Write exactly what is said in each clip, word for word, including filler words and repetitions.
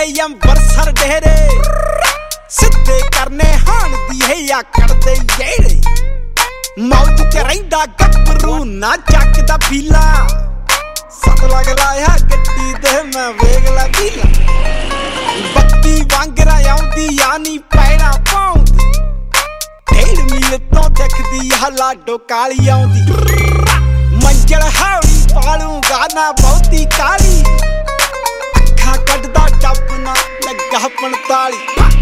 ਮੁੰਡੇ ਅੰਬਰਸਰ ਡੇਰੇ ਸਿੱਧੇ ਕਰਨੇ ਹਾਣ ਦੀ ਹੈ ਆਕੜ ਦੇ ਜਿਹੜੇ ਮੌਜ ਚ ਰਹਿੰਦਾ ਗੱਭਰੂ ਨਾ ਚੱਕਦਾ ਪੀਲਾ ਸੱਤ ਲੱਗ ਲਾਇਆ ਗੱਡੀ ਦੇ ਮੈਂ ਵੇਖ ਲਾ ਪੀਲਾ ਬੱਤੀ ਵਾਂਗਰਾ ਆਉਂਦੀ ਆ ਨੀ ਪੈਣਾ ਪਾਉਂਦੀ ਢੇੜ ਮੀਲ ਤੋਂ ਦੇਖਦੀ ਆ ਲਾਡੋ ਕਾਲੀ ਆਉਂਦੀ ਮੰਜਲ ਹੌਲੀ ਪਾਲੂਗਾ ਨਾ ਬਹੁਤੀ ਕਾਲੀ ਅੱਖਾਂ ਕੱਢਦਾ ਡੱਬ ਨਾ ਲੱਗਾ ਪੰਤਾਲੀ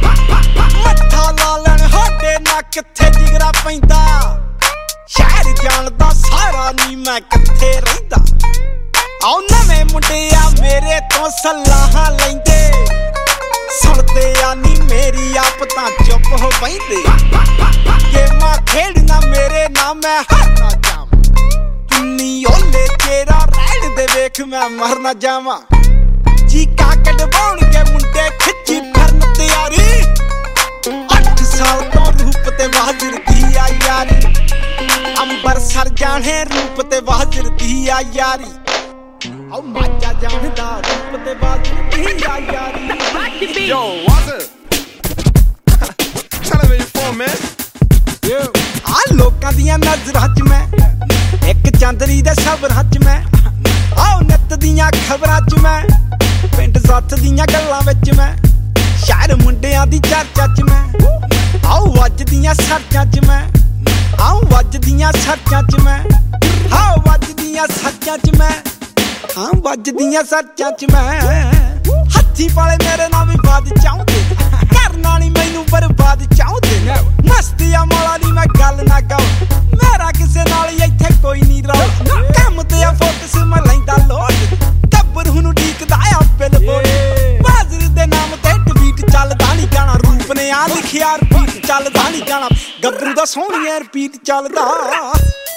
ਮੱਥਾ ਲਾ ਲੈਣ ਹੋਡੇ ਨਾ ਕਿੱਥੇ ਜਿਗਰਾ ਪੈਂਦਾ ਸ਼ਹਿਰ ਜਾਣਦਾ ਸਾਰਾ ਨੀ ਮੈਂ ਕਿੱਥੇ ਰਹਿੰਦਾ ਆਉ ਨਵੇਂ ਮੁੰਡੇ ਆ ਮੇਰੇ ਤੋਂ ਸਲਾਹਾਂ ਲੈਂਦੇ ਸੁਣਦੇ ਆ ਨੀ ਮੇਰੀ ਆਪ ਤਾਂ ਚੁੱਪ ਹੋ ਬੈਂਦੇ ਗੇਮਾਂ ਖੇਡਣਾ ਮੇਰੇ ਨਾਲ ਮੈਂ ਹਾਰਨਾ ਜਾਵਾਂ ਕਿੰਨੀ ਓਲੇ ਤੇਰਾ ਰਹਿਣ ਦੇ ਵੇਖ ਮੈਂ ਮਰ ਨਾ ਜਾਵਾਂ ਚੀਕਾਂ ਕਢਵਾਉਣਗੇ ਮੁੰਡੇ ਖਿੱਚੀ ਫਿਰਨ ਤਿਆਰੀ ਅੱਠ ਸਾਲ ਤੋਂ ਰੂਪ ਤੇ ਬਹਾਦਰ ਦੀ ਆ ਯਾਰੀ ਅੰਬਰਸਰ ਜਾਣੇ ਰੂਪ ਤੇ ਬਹਾਦਰ ਦੀ ਆ ਯਾਰੀ ਆਉ ਮਾਝਾ ਜਾਣਦਾ ਰੂਪ ਤੇ ਬਹਾਦਰ ਦੀ ਆ ਯਾਰੀ Yo, what's it? Tell me where you from, man. ਆ ਲੋਕਾਂ ਦੀਆਂ ਨਜ਼ਰਾਂ ਚ ਮੈਂ ਇੱਕ ਚੰਦਰੀ ਦੇ ਸਬਰਾਂ ਚ ਮੈਂ ਆਉ ਨਿੱਤ ਦੀਆਂ ਖਬਰਾਂ ਚ ਮੈਂ ਪਿੰਡ ਸੱਥ ਦੀਆਂ ਗੱਲਾਂ ਵਿੱਚ ਮੈਂ ਸ਼ਹਿਰ ਮੁੰਡਿਆਂ ਦੀ ਚਰਚਾ ਚ ਮੈਂ ਆਉ ਵੱਜਦੀਆਂ ਸਰਚਾਂ ਚ ਮੈਂ ਆਉ ਵੱਜਦੀਆਂ ਸਰਚਾਂ ਚ ਮੈਂ ਆਉ ਵੱਜਦੀਆਂ ਸਰਚਾਂ ਚ ਮੈਂ ਹਾਂ ਵੱਜਦੀਆਂ ਸਰਚਾਂ ਚ ਮੈਂ ਹੱਥੀ ਪਾਲੇ ਮੇਰੇ ਨਾਲ ਵੀ ਬਾਦ ਚਾਹੁੰਦੇ ਕਰਨ ਵਾਲੀ ਮੈਨੂੰ ਬਰਬਾਦ ਚਾਹੁੰਦੇ ਮਸਤੀਆਂ ਮੌਲਾ ਦੀ ਮੈਂ ਗੱਲ ਨਾ ਕਹਾਂ ਮੇਰਾ ਕਿਸੇ ਨਾਲ ਇੱਥੇ ਕੋਈ ਨਹੀਂ ਰਹਾ ਕੰਮ ਤੇ ਆ ਫੋਕਸ ਮੈਂ ਲੈਂਦਾ ਲੋਟ ਟੱਬਰ ਨੂੰ ਢੀਕਦਾ ਆ ਬਿਲਬੋਰਡ ਬਾਜ਼ਰ ਦੇ ਨਾਮ ਤੇ ਟਵੀਟ ਚੱਲਦਾ ਨਹੀਂ ਗਾਣਾ ਰੂਪ ਨੇ ਆ ਲਿਖਿਆ ਰਿਪੀਟ ਚੱਲਦਾ ਨਹੀਂ ਗਾਣਾ ਗੱਭਰੂ ਦਾ ਸੋਹਣੀਆਂ ਰਿਪੀਟ ਚੱਲਦਾ